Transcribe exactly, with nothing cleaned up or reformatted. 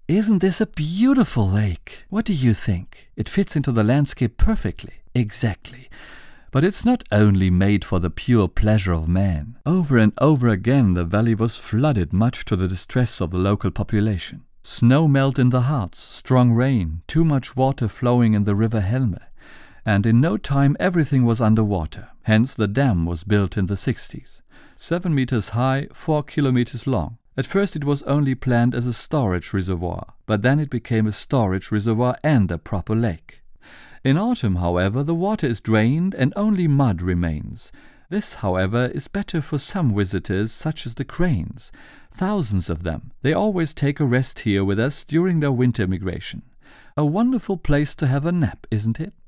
Isn't this a beautiful lake? What do you think? It fits into the landscape perfectly. Exactly. But it's not only made for the pure pleasure of man. Over and over again the valley was flooded, much to the distress of the local population. Snow melt in the Harz, strong rain, too much water flowing in the river Helme, and in no time everything was under water. Hence the dam was built in the sixties. Seven meters high, four kilometers long. At first it was only planned as a storage reservoir, but then it became a storage reservoir and a proper lake. In autumn, however, the water is drained and only mud remains. This, however, is better for some visitors, such as the cranes. Thousands of them. They always take a rest here with us during their winter migration. A wonderful place to have a nap, isn't it?